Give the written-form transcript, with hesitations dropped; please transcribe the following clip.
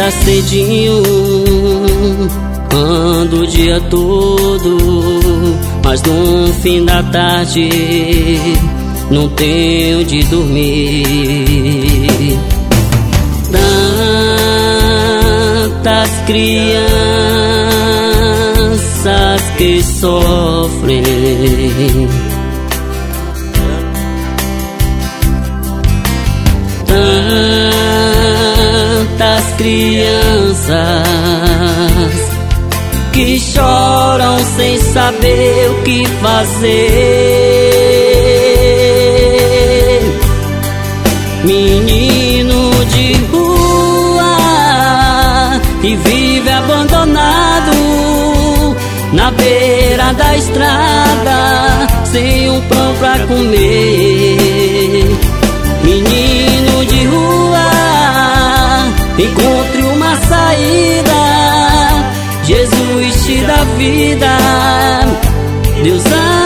acorda cedinho, ando o dia todo, mas no fim da tarde não tenho de dormir. Tantas crianças que sofrem, tantas crianças que choram sem saber o que fazer. Menino de rua que vive abandonado na beira da estrada, sem um pão pra comer. Menino de rua, encontre uma saída, Jesus te dá vida, Deus ama.